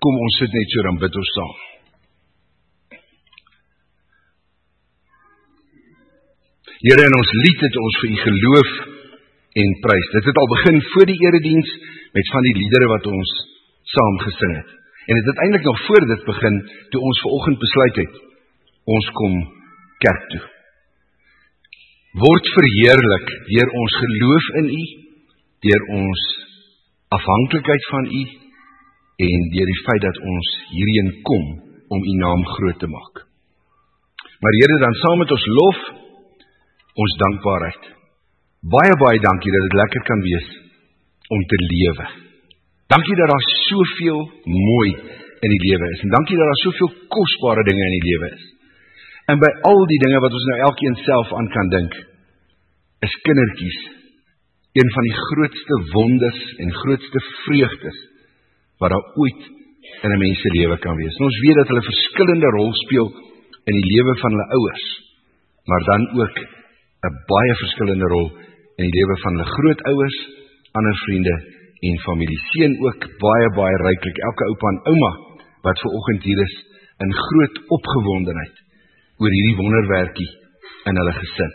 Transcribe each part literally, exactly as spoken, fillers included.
kom ons sit net so, dan bid ons saam. Here, in ons lied het ons vir u geloof en prys. Dit het al begin voor die erediens met van die liedere wat ons saam gesing het. En dit het eintlik nog voor dit begin, toe ons vanoggend besluit het, ons kom kerk toe. Word verheerlik deur ons geloof in u, deur ons afhanklikheid van u, en deur die feit dat ons hierheen kom om u naam groot te maak. Maar Here, dan saam met ons lof, ons dankbaarheid. Baie, baie dankie dat dit lekker kan wees om te lewe. Dankie dat daar soveel mooi in die lewe is. En dankie dat daar soveel kosbare dinge in die lewe is. En by al die dinge wat ons nou elkeen self aan kan dink, is kindertjies een van die grootste wonders en grootste vreugdes wat daar ooit in 'n mens se lewe kan wees. En ons weet dat hulle verskillende rol speel in die lewe van hulle ouers, maar dan ook 'n baie verskillende rol in die lewe van hulle grootouers, ander vriende en familie. Seën ook baie, baie ryklik elke oupa en ouma wat vanoggend hier is in groot opgewondenheid oor hierdie wonderwerkie in hulle gesin.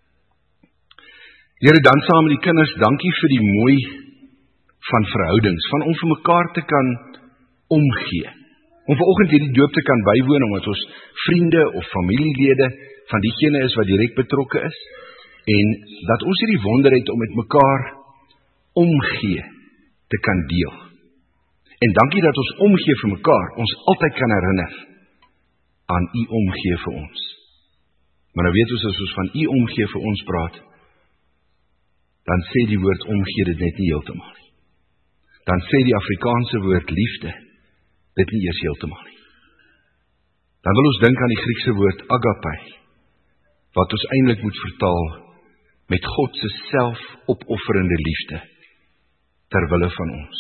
Here, dan saam met die kinders, dankie vir die mooi van verhoudings, van om vir mekaar te kan omgee. Om vanoggend hierdie doop te kan bywoon, omdat ons vriende of familielede van diegene is wat direk betrokke is, en dat ons hierdie wonder het om met mekaar omgee te kan deel. En dankie dat ons omgee vir mekaar, ons altyd kan herinner aan u omgee vir ons. Maar nou weet ons, as ons van u omgee vir ons praat, dan sê die woord omgee dit net nie heeltemal nie. Dan sê die Afrikaanse woord liefde dit nie eers heeltemal nie. Dan wil ons dink aan die Griekse woord agape, wat ons eintlik moet vertaal met God se selfopofferende liefde ter wille van ons.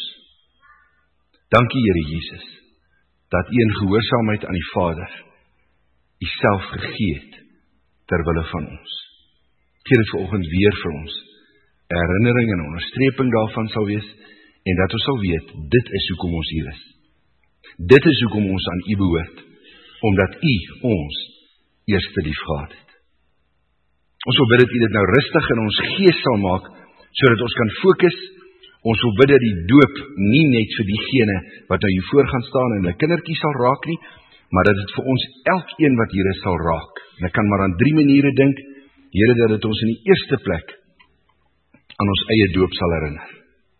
Dankie Here Jesus, dat u in gehoorsaamheid aan die Vader u self gegee het ter wille van ons. Gee dit vanoggend weer vir ons 'n herinnering en onderstreping daarvan sal wees, en dat ons sal weet, dit is hoekom ons hier is. Dit is hoekom ons aan u behoort, omdat u ons eerste lief gehad het. Ons wil bid dat u dit nou rustig in ons gees sal maak, sodat ons kan fokus. Ons wil bid dat die doop nie net vir diegene wat nou hier voor gaan staan en hulle kindertjies sal raak nie, maar dat dit vir ons elkeen wat hier is sal raak. En ek kan maar aan drie maniere dink. Here, dat dit ons in die eerste plek aan ons eie doop sal herinner.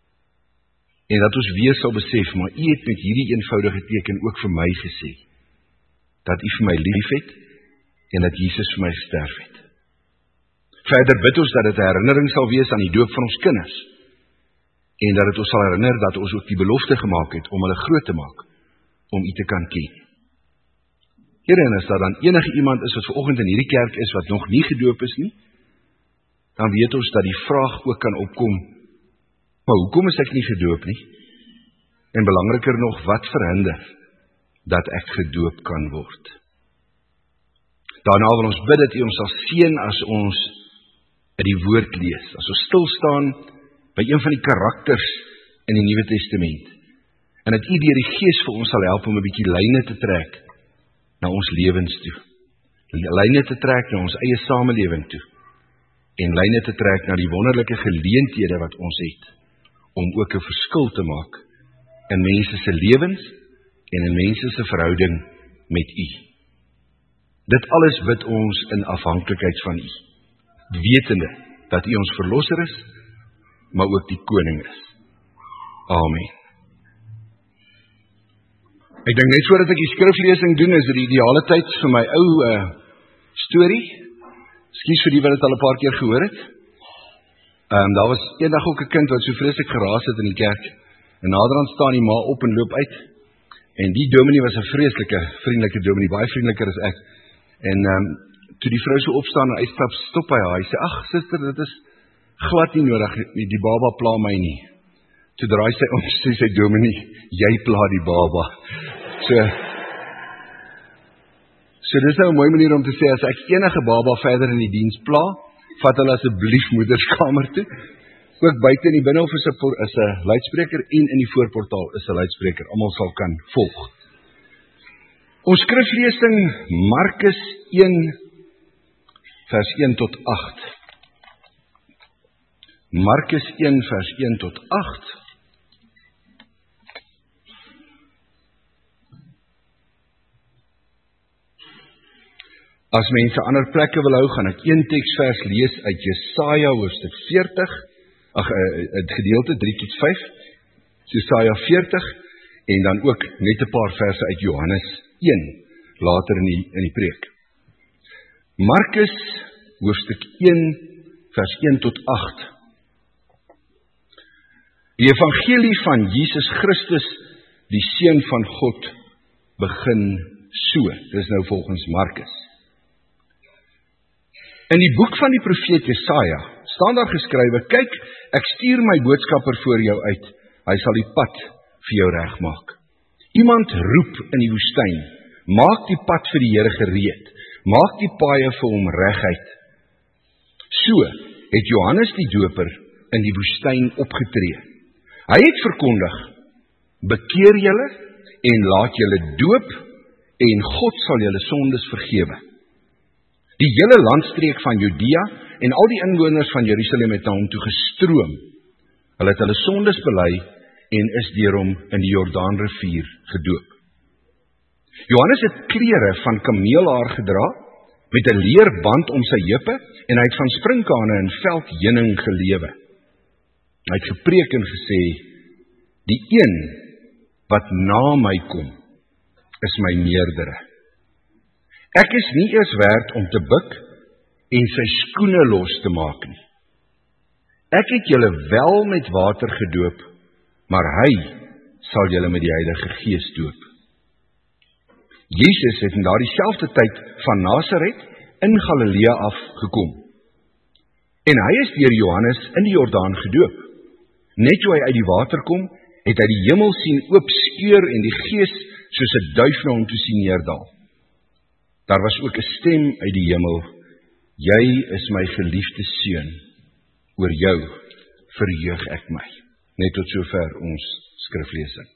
En dat ons weer sal besef, maar u het met hierdie eenvoudige teken ook vir my gesê, dat u vir my lief het, en dat Jesus vir my gesterf het. Verder bid ons dat dit 'n herinnering sal wees aan die doop van ons kinders, en dat dit ons sal herinner dat ons ook die belofte gemaak het, om hulle groot te maak, om u te kan ken. Here, en as daar dan enige iemand is wat vanoggend in hierdie kerk is, wat nog nie gedoop is nie, dan weet ons dat die vraag ook kan opkom, maar hoekom is ek nie gedoop nie? En belangriker nog, wat verhinder dat ek gedoop kan word? Daarna wil ons bid dat u ons sal seën as ons in die woord lees, as ons stil staan by een van die karakters in die Nuwe Testament, en dat u deur die Gees vir ons sal help om 'n bietjie lyne te trek na ons lewens toe, lyne te trek na ons eie samelewing toe, en lyne te trek na die wonderlike geleenthede wat ons het, om ook 'n verskil te maak in mense se lewens en in mense se verhouding met u. Dit alles bid ons in afhanklikheid van u, wetende dat u ons verlosser is, maar ook die koning is. Amen. Ek dink net voordat ek die skriflesing doen, is dit die ideale tyd vir my ou uh, storie. Ekskuus vir die wat dit al 'n paar keer gehoor het. Um, daar was eendag ook 'n kind wat so vreeslik geraas het in die kerk, en naderhand staan die ma op en loop uit, en die dominee was 'n vreeslike, vriendelike dominee, baie vriendeliker as ek, en um, toe die vrou so opstaan en uitstap, stop hy haar, hy sê, ag suster, dit is glad nie nodig, die baba pla my nie. Toe draai sy om, sê sy dominee, jy pla die baba. So, so dit is nou 'n mooi manier om te sê, as ek enige baba verder in die diens pla, vat hulle asseblief moederskamer toe. ook buite in die binnenhof is 'n is 'n luidspreker en in die voorportaal is 'n luidspreker. Almal sal kan volg. Ons skriflesing Markus een vers een tot agt. Markus een vers een tot agt. As mense ander plekke wil hou, gaan ek een teksvers lees uit Jesaja hoofstuk veertig, ag, 'n gedeelte drie tot vyf, Jesaja veertig, en dan ook net 'n paar verse uit Johannes een, later in die, in die preek. Markus hoofstuk een, vers een tot agt. Die evangelie van Jesus Christus, die Seun van God, begin so. Dis nou volgens Markus. In die boek van die profeet Jesaja staan daar geskrywe, kyk, ek stuur my boodskapper voor jou uit, hy sal die pad vir jou regmaak. Iemand roep in die woestyn, maak die pad vir die Here gereed, maak die paaie vir hom reguit. So het Johannes die Doper in die woestyn opgetree. Hy het verkondig, bekeer julle en laat julle doop en God sal julle sondes vergewe. Die hele landstreek van Judea en al die inwoners van Jerusalem het na hom toe gestroom. Hulle het hulle sondes bely en is deur hom in die Jordaanrivier gedoop. Johannes het klere van kameelhaar gedra, met 'n leerband om sy heupe, en hy het van sprinkane en veldheuning gelewe. Hy het gepreek en gesê, die een wat na my kom, is my meerdere. Ek is nie eers werd om te buk en sy skoene los te maak nie. Ek het julle wel met water gedoop, maar hy sal julle met die Heilige Gees doop. Jesus het in daardie selfde tyd van Nasaret in Galilea afgekom. En hy is deur Johannes in die Jordaan gedoop. Net toe hy uit die water kom, het hy die hemel sien oopskeur en die Gees soos 'n duif na hom toe sien neerdal. Daar was ook 'n stem uit die hemel, jy is my geliefde seun, oor jou verheug ek my. Net tot sover ons skriflesing.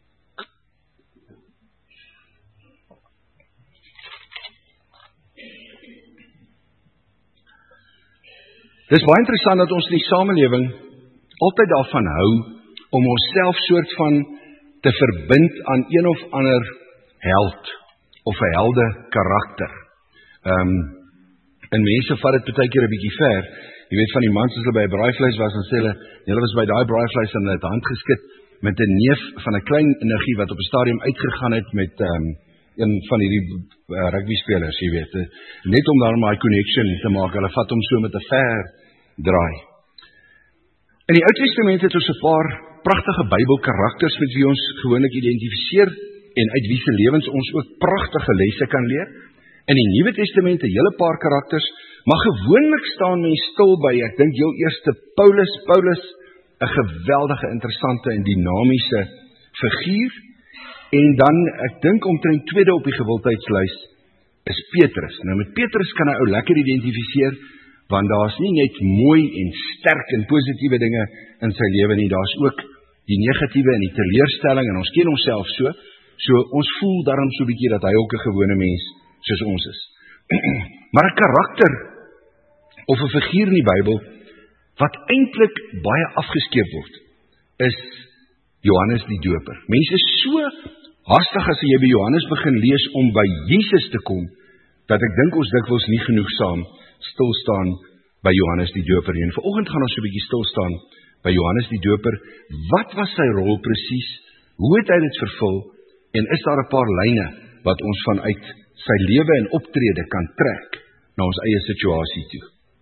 Dis baie interessant dat ons in die samelewing altyd daarvan hou om onsself soort van te verbind aan een of ander held of 'n helde karakter. Ehm um, en mense vat dit baie keer 'n bietjie ver. Jy weet van die mans as hulle by 'n braaivleis was en sê hulle, hulle was by daai braaivleis en hulle het hand geskit met 'n neef van 'n klein energie wat op 'n stadium uitgegaan het met ehm um, een van hierdie uh, rugby spelers, jy weet, uh, net om daar maar 'n connection te maak. Hulle vat hom so met 'n ver draai. In die Ou Testament het ons 'n paar pragtige Bybelkarakters met wie ons gewoonlik identifiseer en uit wie se lewens ons ook pragtige lesse kan leer. In die Nuwe Testament 'n hele paar karakters, maar gewoonlik staan mense stil by, ek dink heel eerste Paulus, Paulus, 'n geweldige, interessante en dinamiese figuur, en dan, ek dink omtrent tweede op die gewildheidslys, is Petrus. Nou met Petrus kan 'n ou lekker identifiseer, want daar's nie net mooi en sterk en positiewe dinge in sy lewe nie, daar's ook die negatiewe en die teleurstelling, en ons ken onsself so, so ons voel daarom so 'n bietjie dat hy ook 'n gewone mens soos ons is. Maar 'n karakter of 'n figuur in die Bybel wat eintlik baie afgeskeep word, is Johannes die Doper. Mense is so haastig as jy by Johannes begin lees om by Jesus te kom, dat ek dink ons dikwels nie genoegsaam stil staan by Johannes die Doper nie. En vanoggend gaan ons so 'n bietjie stil staan by Johannes die Doper. Wat was sy rol presies? Hoe het hy dit vervul? En is daar 'n paar lyne wat ons vanuit sy lewe en optrede kan trek na ons eie situasie toe?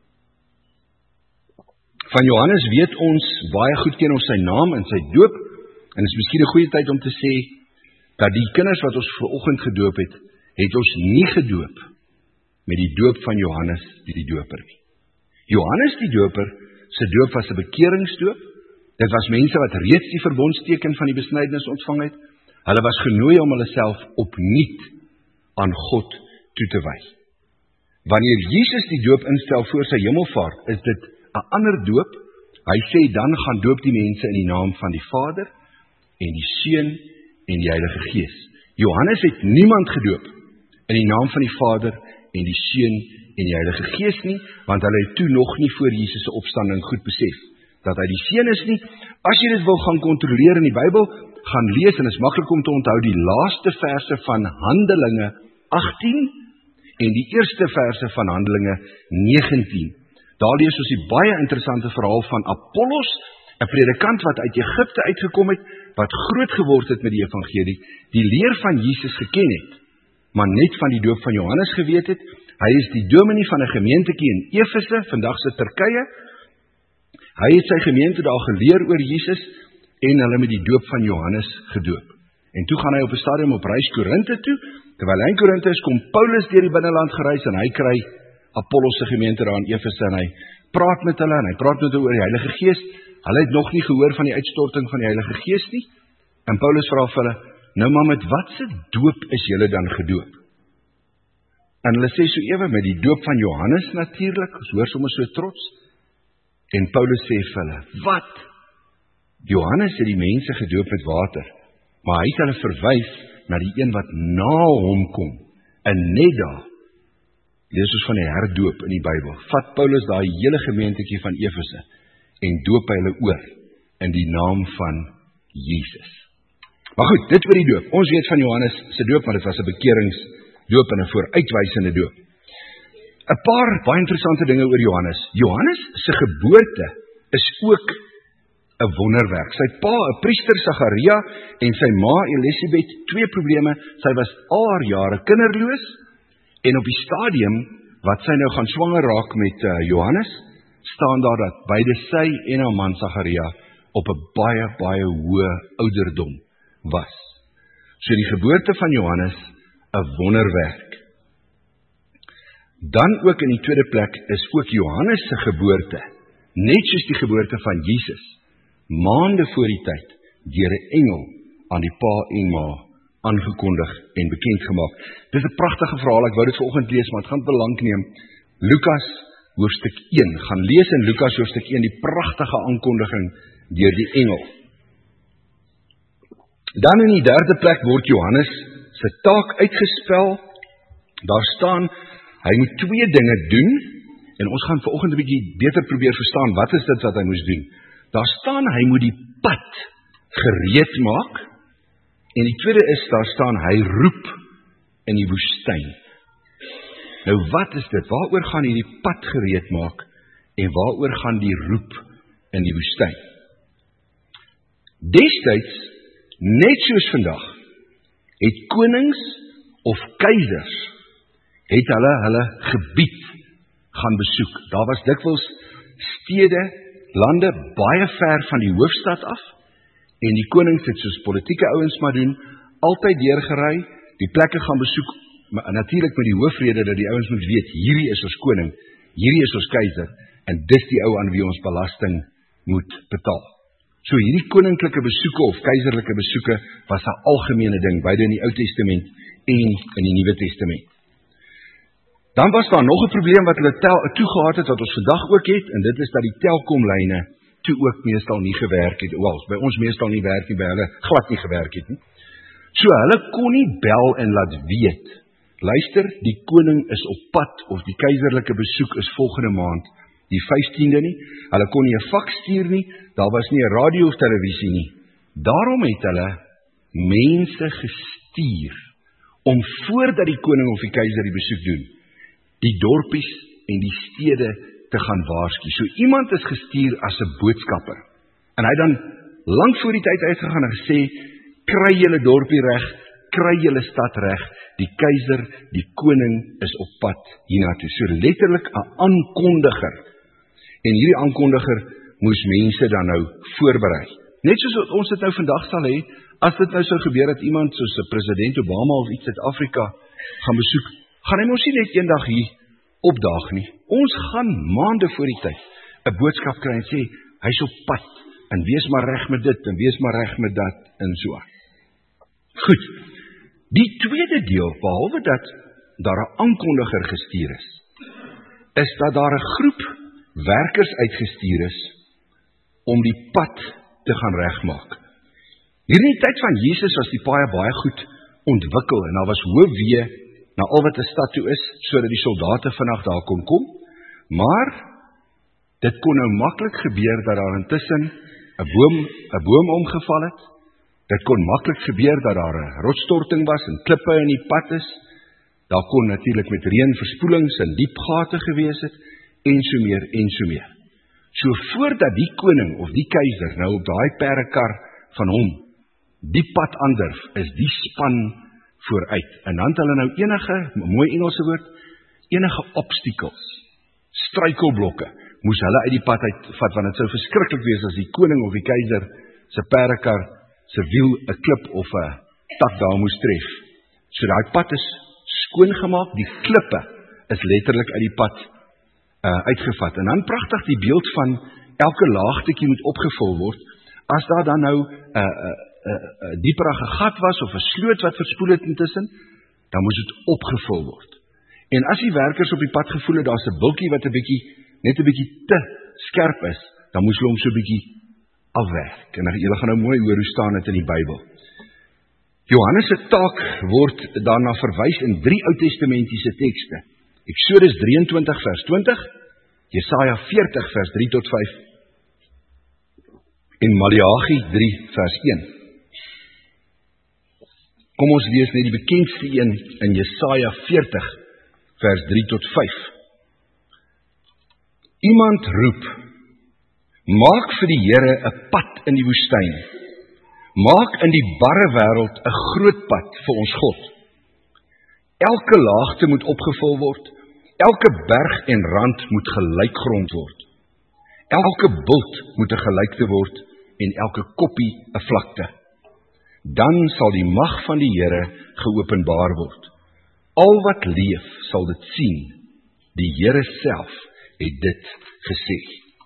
Van Johannes weet ons baie goed, ken ons sy naam en sy doop, en is miskien 'n goeie tyd om te sê dat die kinders wat ons vanoggend gedoop het, het ons nie gedoop met die doop van Johannes die Doper nie. Johannes die Doper se doop was 'n bekeringsdoop. Dit was mense wat reeds die verbondsteken van die besnydenis ontvang het. Hulle was genooi om hulle self opnuut aan God toe te wy. Wanneer Jesus die doop instel voor sy hemelvaart, is dit 'n ander doop Hy sê, dan gaan doop die mense in die naam van die Vader, en die Seun, en die Heilige Gees. Johannes het niemand gedoop, in die naam van die Vader, en die Seun, en die Heilige Gees nie, want hulle het toe nog nie voor Jesus se opstanding goed besef, dat hy die Seun is nie. As jy dit wil gaan kontroleer in die Bybel, gaan lees, en is maklik om te onthou, die laaste verse van Handelinge agttien, en die eerste verse van Handelinge negentien. Daar lees ons die baie interessante verhaal van Apollos, 'n predikant wat uit Egipte uitgekom het, wat groot geword het met die evangelie, die leer van Jesus geken het, maar net van die doop van Johannes geweet het. Hy is die dominee van 'n gemeentetjie in Efese, vandag se Turkye. Hy het sy gemeente daar geleer oor Jesus, en hulle met die doop van Johannes gedoop. En toe gaan hy op 'n stadium op reis Korinthe toe. Terwyl hy in Korinthe is, kom Paulus deur die binneland gereis, en hy kry Apollos se gemeente daar in Efese, en hy praat met hulle, en hy praat met hulle oor die Heilige Gees. Hulle het nog nie gehoor van die uitstorting van die Heilige Gees nie. En Paulus vra vir hulle, nou maar met wat se doop is julle dan gedoop? En hulle sê so ewe, met die doop van Johannes natuurlik, ons hoor sommer so trots. En Paulus sê vir hulle, wat? Johannes het die mense gedoop met water, maar hy het hulle verwys na die een wat na hom kom, en net daar, lees ons van die herdoop in die Bybel, vat Paulus daai hele gemeentetjie van Efese, en doop hy hulle oor, in die naam van Jesus. Maar goed, dit oor die doop. Ons weet van Johannes se doop, maar dit was 'n bekeringsdoop en 'n vooruitwysende doop. 'n Paar baie interessante dinge oor Johannes. Johannes se geboorte is ook 'n wonderwerk. Sy pa, 'n priester Sagaria, en sy ma Elisabeth, twee probleme. Sy was al haar jare kinderloos, en op die stadium wat sy nou gaan swanger raak met uh, Johannes, staan daar dat beide sy en haar man Sagaria op 'n baie, baie hoë ouderdom was. So die geboorte van Johannes, 'n wonderwerk. Dan ook in die tweede plek is ook Johannes se geboorte, net soos die geboorte van Jesus, maande voor die tyd, deur 'n engel aan die pa en ma aangekondig en bekend gemaak. Dit is 'n pragtige verhaal, ek wou dit vanoggend lees, maar het gaan te lank neem. Lukas hoofstuk een, gaan lees in Lukas hoofstuk een, die pragtige aankondiging deur die engel. Dan in die derde plek word Johannes se taak uitgespel. Daar staan, hy moet twee dinge doen, en ons gaan vanoggend 'n bietjie beter probeer verstaan, wat is dit wat hy moes doen? Daar staan, hy moet die pad gereed maak, en die tweede is, daar staan, hy roep in die woestyn. Nou wat is dit? Waaroor gaan hy die pad gereed maak, en waaroor gaan die roep in die woestyn? Destyds, net soos vandag, het konings of keisers, het hulle hulle gebied gaan besoek. Daar was dikwels stede, lande, baie ver van die hoofstad af, en die konings het soos politieke ouens maar doen, altyd deurgery, die plekke gaan besoek, maar natuurlik met die hoofrede dat die ouens moet weet, hierdie is ons koning, hierdie is ons keiser, en dis die ou aan wie ons belasting moet betaal. So hierdie koninklike besoeke of keiserlike besoeke was 'n algemene ding, beide in die Ou Testament en in die Nuwe Testament. Dan was daar nog 'n probleem wat hulle tel, toegehad het, wat ons vandag ook het, en dit is dat die telkomlyne toe ook meestal nie gewerk het, wel, by ons meestal nie werk nie, by hulle glad nie gewerk het nie. So hulle kon nie bel en laat weet, luister, die koning is op pad, of die keiserlike besoek is volgende maand, die vyftiende nie, hulle kon nie 'n faks stuur nie, daar was nie 'n radio of televisie nie. Daarom het hulle mense gestuur, om voordat die koning of die keiser die besoek doen, die dorpies en die stede te gaan waarsku. So iemand is gestuur as 'n boodskapper, en hy dan lank voor die tyd uitgegaan en gesê, kry julle dorpie reg, kry julle stad reg, die keiser, die koning is op pad hiernatoe. So letterlik 'n aankondiger, en hierdie aankondiger moes mense dan nou voorberei. Net soos wat ons dit nou vandag sal hê, as dit nou sou gebeur dat iemand soos president Obama of iets uit Afrika gaan besoek, gaan hy mos nie net eendag hier opdaag nie. Ons gaan maande voor die tyd 'n boodskap kry en sê, hy's op pad, en wees maar reg met dit, en wees maar reg met dat, en so. Goed, die tweede deel, behalwe dat daar 'n aankondiger gestuur is, is dat daar 'n groep werkers uitgestuur is, om die pad te gaan regmaak. Hier in die tyd van Jesus was die paaie baie goed ontwikkel en daar was hoë weë na al wat 'n stad toe is, sodat die soldate vinnig daar kon kom, maar dit kon nou maklik gebeur dat daar intussen 'n boom, 'n boom omgeval het. Dit kon maklik gebeur dat daar 'n rotsstorting was en klippe in die pad is. Daar kon natuurlik met reën verspoelings en diep gate gewees het en so meer en so meer. So voordat die koning of die keiser nou op daai perdekar van hom die pad aandurf, is die span vooruit. En dan het hulle nou enige, mooi Engelse woord, enige obstacles, struikelblokke, moes hulle uit die pad uitvat, want het sou verskriklik wees as die koning of die keiser se perdekar se wiel 'n klip of 'n tak daar moes tref. So daai pad is skoongemaak, die klippe is letterlik uit die pad uh, uitgevat. En dan pragtig die beeld van elke laagtetjie moet opgevul word. As daar dan nou 'n uh, uh, uh, uh, dieperige gat was of 'n sloot wat verspoel het intussen, dan moes dit opgevul word. En as die werkers op die pad gevoel het, daar's 'n bultjie wat 'n bietjie net 'n bietjie te skerp is, dan moes hulle hom so 'n bietjie afwerk. En julle gaan nou mooi hoor hoe staan dit in die Bybel. Johannes se taak word daarna verwys in drie Ou Testamentiese tekste. Eksodus drieëntwintig vers twintig, Jesaja veertig vers drie tot vyf en Maleagi drie vers een. Kom ons lees net die bekendste een in Jesaja veertig vers drie tot vyf. Iemand roep: maak vir die Here 'n pad in die woestyn. Maak in die barre wêreld 'n groot pad vir ons God. Elke laagte moet opgevul word. Elke berg en rand moet gelykgrond word. Elke bult moet 'n gelykte word en elke koppie 'n vlakte. Dan sal die mag van die Here geopenbaar word. Al wat leef sal dit sien. Die Here self het dit gesê.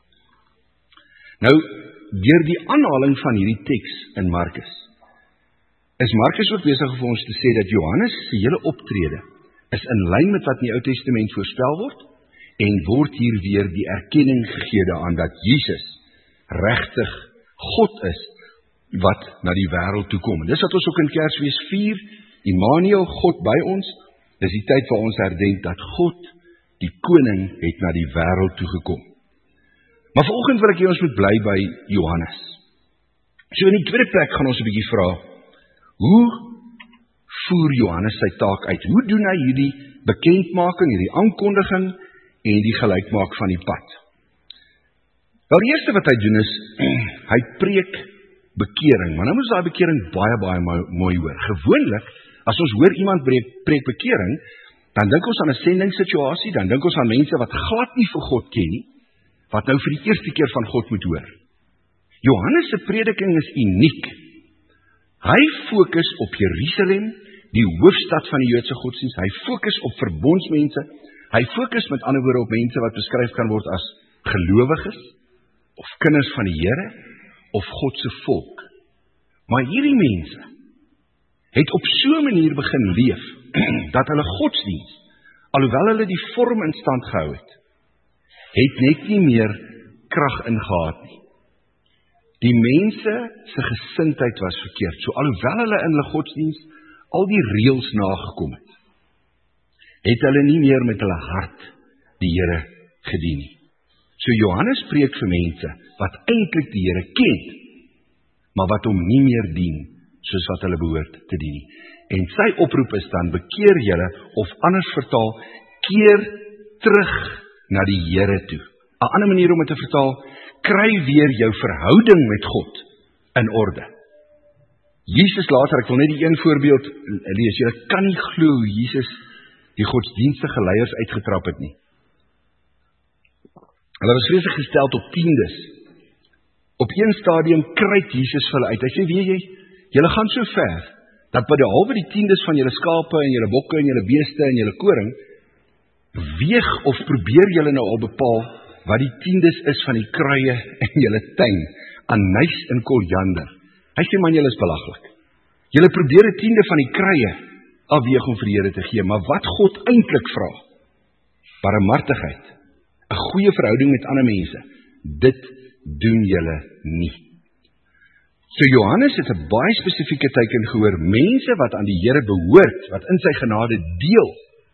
Nou, deur die aanhaling van hierdie teks in Markus, is Markus ook besig vir ons te sê dat Johannes se hele optrede is in lyn met wat in die Ou Testament voorspel word, en word hier weer die erkenning gegee daaraan dat Jesus regtig God is, wat na die wêreld toe kom. En dis wat ons ook in Kersfees vier, Immanuel, God by ons, dis die tyd waar ons herdenk dat God, die koning, het na die wêreld toe gekom. Maar vanoggend wil ek hê ons moet bly by Johannes. So in die tweede plek gaan ons 'n bietjie vra, hoe voer Johannes sy taak uit? Hoe doen hy hierdie bekendmaking, hierdie aankondiging en die gelykmaak van die pad? Wel, die eerste wat hy doen is, hy preek bekering, maar nou moet ons daai bekering baie, baie mooi hoor. Gewoonlik, as ons hoor iemand preek, preek bekering, dan dink ons aan 'n sendingssituasie, dan dink ons aan mense wat glad nie vir God ken nie, wat nou vir die eerste keer van God moet hoor. Johannes se prediking is uniek. Hy fokus op Jerusalem, die hoofstad van die Joodse godsdienst. Hy fokus op verbondsmense. Hy fokus met ander woorde op mense wat beskryf kan word as gelowiges, of kinders van die Here, of God se volk. Maar hierdie mense het op so 'n manier begin leef, dat hulle godsdienst, alhoewel hulle die vorm in stand gehou het, het net nie meer krag ingehad nie. Die mense se gesindheid was verkeerd, so alhoewel hulle in hulle godsdienst al die reëls nagekom het, het hulle nie meer met hulle hart die Here gedien nie. So Johannes preek vir mense wat eintlik die Here ken, maar wat hom nie meer dien soos wat hulle behoort te dien nie. En sy oproep is dan: bekeer julle, of anders vertaal, keer terug na die Here toe. 'n Ander manier om dit te vertaal: kry weer jou verhouding met God in orde. Jesus later, ek wil net die een voorbeeld lees. Julle kan nie glo hoe Jesus die godsdienstige leiers uitgetrap het nie. Hulle was vreeslik gesteld op tiendes. Op een stadium kryt Jesus vir hulle uit. Hy sê: weet jy, julle gaan so ver, dat by die halwe die tiendes van julle skape en julle bokke en julle beeste en julle koring, weeg of probeer julle nou al bepaal wat die tiendes is van die kruie in julle tuin, anys en koljander. Hy sê: man, julle is belaglik. Julle probeer 'n tiende van die kruie afweeg om vir die Here te gee, maar wat God eintlik vra, barmhartigheid, 'n goeie verhouding met ander mense, dit doen julle nie. So Johannes het 'n baie spesifieke teken gehoor, mense wat aan die Here behoort, wat in sy genade deel,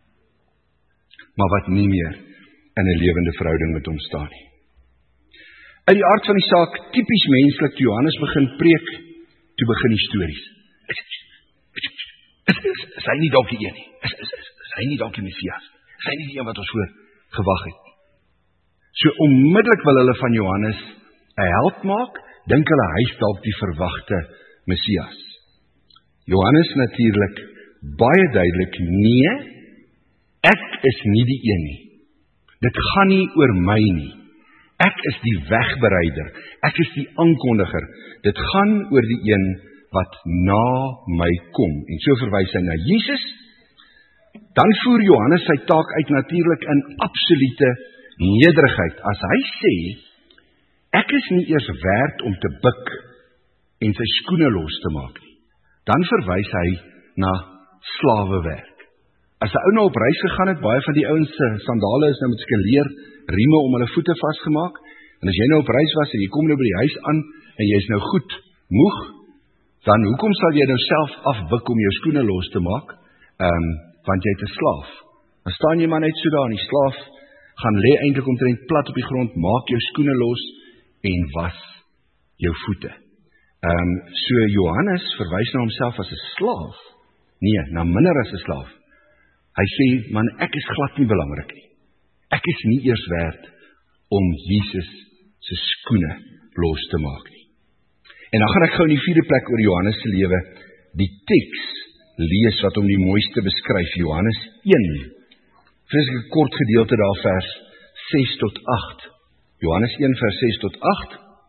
maar wat nie meer in 'n lewende verhouding met hom staan nie. Uit die aard van die saak, tipies menslik, toe Johannes begin preek, toe begin die stories. Is, is, is, is hy nie dalk die een nie? Is, is, is, is hy nie dalk die Messias? Is hy nie die een wat ons voor gewag het nie? So onmiddellik wil hulle van Johannes 'n held maak, dink hulle hy is dalk die verwagte Messias. Johannes natuurlik baie duidelik, nee, ek is nie die een nie. Dit gaan nie oor my nie. Ek is die wegbereider, ek is die aankondiger. Dit gaan oor die een wat na my kom. En so verwys hy na Jesus. Dan voer Johannes sy taak uit natuurlik in absolute nederigheid. As hy sê, ek is nie eers werd om te buk en sy skoene los te maak nie, dan verwys hy na slawewerk. As 'n ou nou op reis gegaan het, baie van die ouens se sandale is nou met skeleer rieme om hulle voete vasgemaak, en as jy nou op reis was en jy kom nou by die huis aan en jy is nou goed moeg, dan hoekom sal jy nou self afbuk om jou skoene los te maak? Um, want jy het 'n slaaf. Dan staan jy maar net so daar en die slaaf gaan lê eintlik omtrent plat op die grond, maak jou skoene los en was jou voete. Um, so Johannes verwys na homself as 'n slaaf, nee, na minder as 'n slaaf. Hy sê, man, ek is glad nie belangrik nie. Ek is nie eers werd om Jesus se skoene los te maak nie. En dan gaan ek gou in die vierde plek oor Johannes se lewe die teks lees wat hom die mooiste beskryf, Johannes een. Vreeslik kort gedeelte daar, vers ses tot agt. Johannes een vers ses tot agt.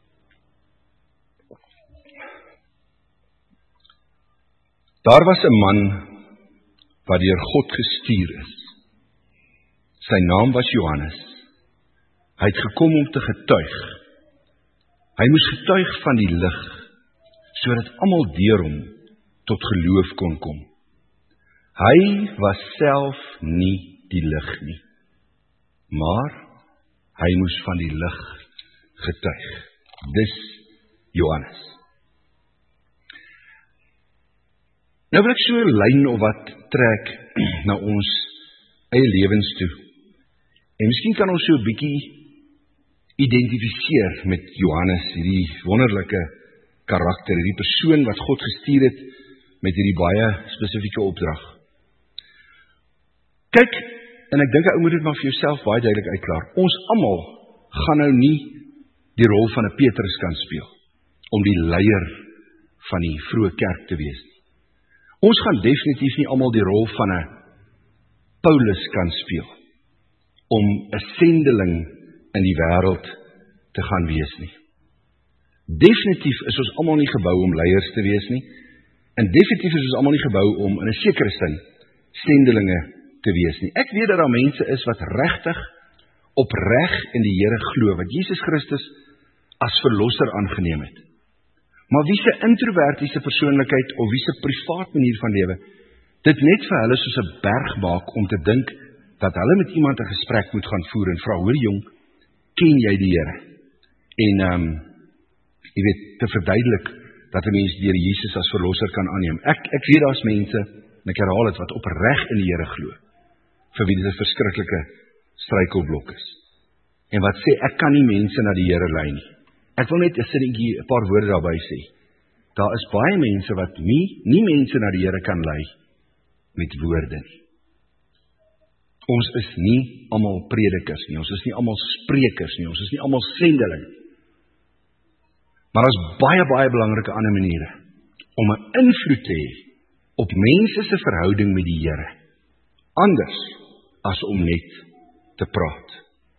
Daar was 'n man wat deur God gestuur is. Sy naam was Johannes. Hy het gekom om te getuig. Hy moes getuig van die lig, sodat almal deur hom tot geloof kon kom. Hy was self nie die lig nie, maar hy moes van die lig getuig. Dis Johannes. Nou wil ek so 'n lyn of wat trek na ons eie lewens toe. En miskien kan ons so 'n bietjie identifiseer met Johannes, hierdie wonderlike karakter, hierdie persoon wat God gestuur het met hierdie baie spesifieke opdrag. Kyk, en ek dink ou moet dit maar vir jouself baie duidelik uitklaar. Ons almal gaan nou nie die rol van 'n Petrus kan speel om die leier van die vroeë kerk te wees nie. Ons gaan definitief nie almal die rol van 'n Paulus kan speel om 'n sendeling in die wêreld te gaan wees nie. Definitief is ons almal nie gebou om leiers te wees nie, en definitief is ons almal nie gebou om in 'n sekere sin sendelinge te wees nie. Ek weet dat daar mense is wat regtig opreg in die Here glo, wat Jesus Christus as verlosser aangeneem het. Maar wie se introvertiese persoonlikheid of wie se privaat manier van lewe dit net vir hulle soos 'n berg maak om te dink dat hulle met iemand 'n gesprek moet gaan voer en vra, hoor jong, ken jy die Here? En ehm um, jy weet, te verduidelik dat 'n mens die Here Jesus as verlosser kan aanneem. Ek ek weet daar's mense, en ek herhaal dit, wat opreg in die Here glo, vir wie dit 'n verskriklike struikelblok is. En wat sê, ek kan nie mense na die Here lei nie. Ek wil net 'n sinnetjie, 'n paar woorde daarby sê. Daar is baie mense wat nie, nie mense na die Here kan lei met woorde nie. Ons is nie almal predikers nie, ons is nie almal sprekers nie, ons is nie almal sendeling nie. Maar daar is baie, baie belangrike ander maniere om 'n invloed te hê op mense se verhouding met die Here, anders as om net te praat.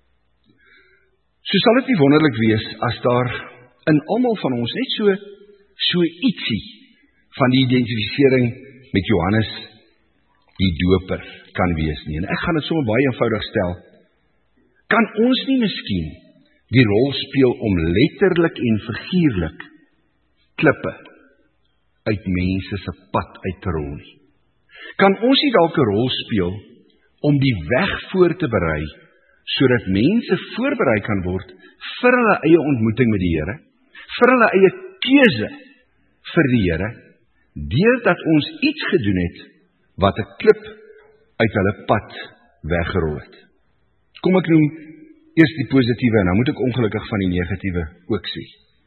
So sal dit nie wonderlik wees as daar in almal van ons net so so ietsie van die identifisering met Johannes die doper kan wees nie. En ek gaan dit sommer baie eenvoudig stel. Kan ons nie miskien die rol speel om letterlik en figuurlik klippe uit mense se pad uit te rol nie? Kan ons nie dalk 'n rol speel om die weg voor te berei sodat mense voorberei kan word vir hulle eie ontmoeting met die Here, vir hulle eie keuse vir die Here, deurdat ons iets gedoen het wat 'n klip uit hulle pad weggerol het. Kom ek noem eers die positiewe en dan moet ek ongelukkig van die negatiewe ook sê.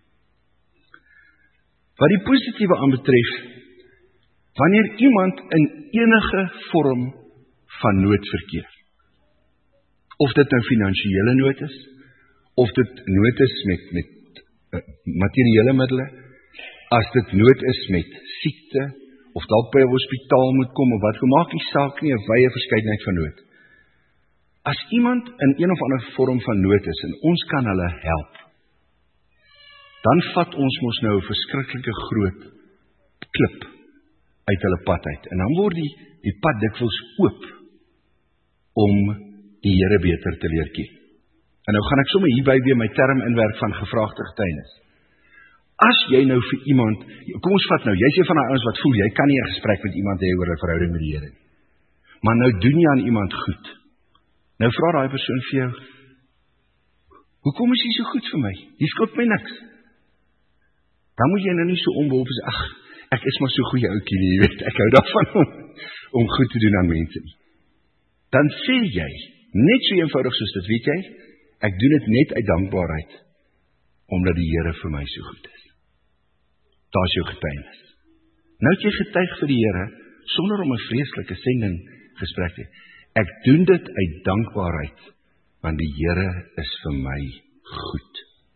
Wat die positiewe aanbetref, wanneer iemand in enige vorm van nood verkeer, of dit nou finansiële nood is, of dit nood is met, met uh, materiële middele, as dit nood is met siekte, of dalk by 'n hospitaal moet kom, of wat gemaak die saak nie, 'n wye verskeidenheid van nood. As iemand in een of ander vorm van nood is, en ons kan hulle help, dan vat ons mos nou 'n verskriklike groot klip uit hulle pad uit. En dan word die, die pad dikwels oop om die Here beter te leer ken. En nou gaan ek sommer hierby weer my term inwerk van gevraagde getuienis. As jy nou vir iemand, kom ons vat nou, jy sê van daai ouens wat voel, jy kan nie 'n gesprek met iemand hê oor 'n verhouding met die Here nie. Maar nou doen jy aan iemand goed. Nou vra daai persoon vir jou, hoekom is jy so goed vir my? Jy skuld my niks. Dan moet jy nou nie so onbeholpe sê, ag, ek is maar so goeie ouetjie nie, jy weet, ek hou daarvan om, om goed te doen aan mense nie. Dan sê jy, net so eenvoudig soos dit, weet jy, ek doen dit net uit dankbaarheid, omdat die Here vir my so goed is. Daar is jou getuienis. Nou het jy getuig vir die Here, sonder om 'n vreeslike sending gesprek te hê. Ek doen dit uit dankbaarheid, want die Here is vir my goed.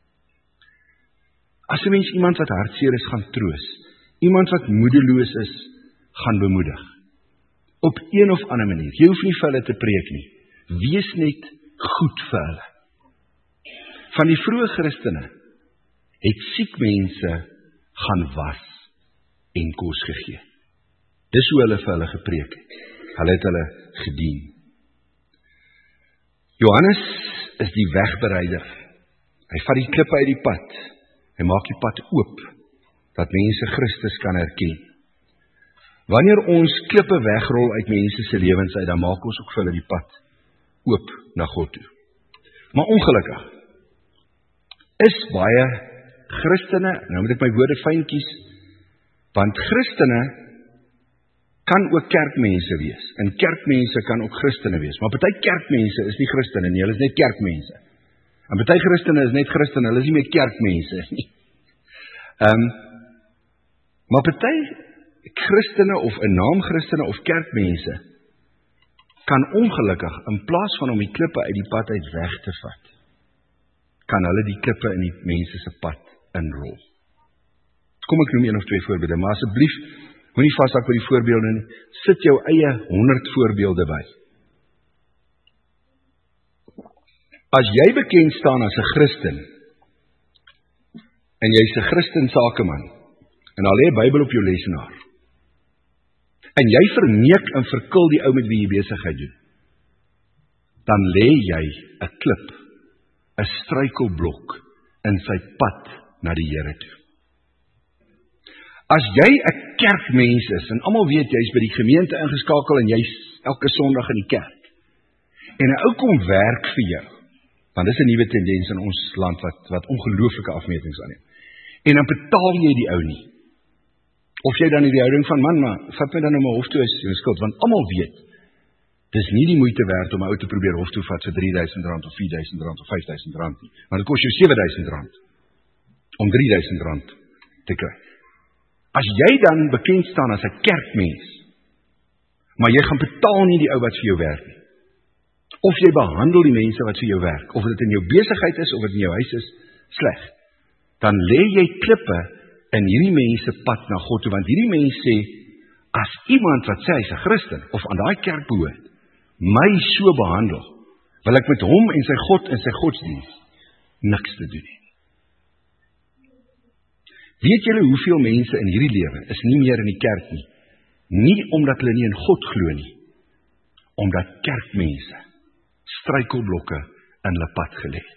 As 'n mens iemand wat hartseer is, gaan troos, iemand wat moedeloos is, gaan bemoedig. Op een of ander manier, jy hoef nie vir hulle te preek nie, wees net goed vir hulle. Van die vroeë Christene het siek mense gaan was en kos gegee. Dis hoe hulle vir hulle gepreek het. Hulle het hulle gedien. Johannes is die wegbereider. Hy vat die klippe uit die pad. Hy maak die pad oop, dat mense Christus kan herken. Wanneer ons klippe wegrol uit mense se lewens uit, dan maak ons ook vir hulle die pad oop na God toe. Maar ongelukkig is baie Christene, nou moet ek my woorde fyn kies, want Christene kan ook kerkmense wees, en kerkmense kan ook Christene wees, maar party kerkmense is nie Christene nie, hulle is net kerkmense. En party Christene is net Christene, hulle is nie meer kerkmense nie. Um, maar party Christene of 'n naam Christene of kerkmense kan ongelukkig, in plaas van om die klippe uit die pad uit weg te vat, kan hulle die klippe in die mense se pad inrol. Kom ek noem een of twee voorbeelde, maar asseblief, moenie vashak by die voorbeelde nie, sit jou eie honderd voorbeelde by. As jy bekend staan as 'n Christen, en jy's 'n Christen sakeman, en al lê 'n Bybel op jou lesenaar, en jy verneek en verkil die ou met wie jy besigheid doen, dan lê jy 'n klip, 'n struikelblok in sy pad na die Here toe. As jy 'n kerkmens is, en almal weet jy's by die gemeente ingeskakel en jy's elke Sondag in die kerk, en 'n ou kom werk vir jou, want dis 'n nuwe tendens in ons land wat wat ongelooflike afmetings aanneem. En dan betaal jy die ou nie. Of jy dan in die houding van man, maar vat my dan nou my hof toe as jy skuld, want almal weet, dis nie die moeite werd om 'n ou te probeer hof toe vat vir drie duisend rand of vier duisend rand of vyf duisend rand nie. Want dit kos jou sewe duisend rand om drie duisend rand te kry. As jy dan bekend staan as 'n kerkmens, maar jy gaan betaal nie die ou wat vir jou werk nie, of jy behandel die mense wat vir jou werk, of dit in jou besigheid is, of dit in jou huis is, sleg, dan lê jy klippe in hierdie mense pad na God toe, want hierdie mense sê, as iemand wat sê hy's 'n Christen, of aan daai kerk behoort, my so behandel, wil ek met hom en sy God en sy godsdiens niks te doen nie. Weet julle hoeveel mense in hierdie lewe is nie meer in die kerk nie, nie omdat hulle nie in God glo nie, omdat kerkmense struikelblokke in hulle pad gelê het.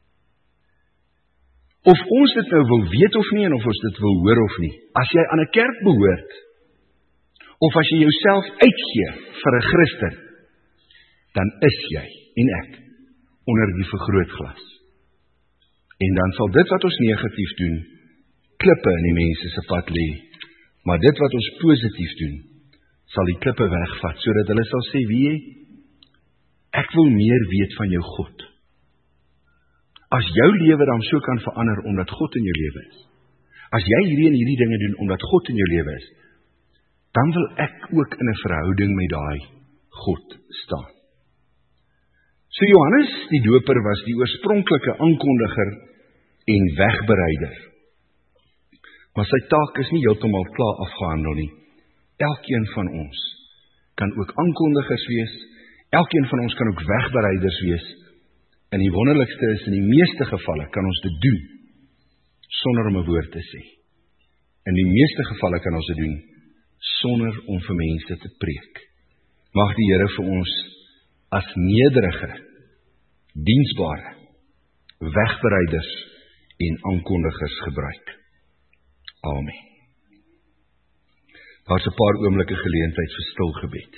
Of ons dit nou wil weet of nie, en of ons dit wil hoor of nie, as jy aan 'n kerk behoort, of as jy jouself uitgee vir 'n Christen, dan is jy, en ek, onder die vergrootglas. En dan sal dit wat ons negatief doen, klippe in die mense se pad lê, maar dit wat ons positief doen, sal die klippe wegvat, sodat hulle sal sê, wie jy, ek wil meer weet van jou God. As jou lewe dan so kan verander, omdat God in jou lewe is, as jy hierdie en hierdie dinge doen, omdat God in jou lewe is, dan wil ek ook in 'n verhouding met daai God staan. So Johannes die Doper was die oorspronklike aankondiger en wegbereider. Maar sy taak is nie heeltemal klaar afgehandel nie. Elkeen van ons kan ook aankondigers wees, elkeen van ons kan ook wegbereiders wees. En die wonderlikste is, in die meeste gevalle kan ons dit doen, sonder om 'n woord te sê. In die meeste gevalle kan ons dit doen, sonder om vir mense te preek. Mag die Here vir ons as nederige, diensbare, wegbereiders en aankondigers gebruik. Amen. Daar is 'n paar oomblikke geleentheid vir stil gebed.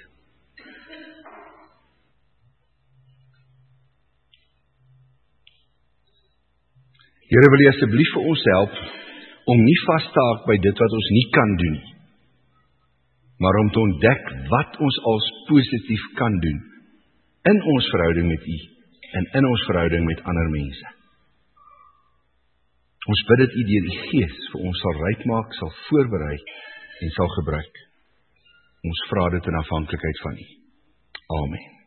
Here, wil U asseblief vir ons help om nie vas te haak by dit wat ons nie kan doen, maar om te ontdek wat ons als positief kan doen in ons verhouding met U en in ons verhouding met ander mense. Ons bid dit U deur die Gees vir ons sal ryk maak, sal voorberei en sal gebruik. Ons vra dit in afhanklikheid van U. Amen.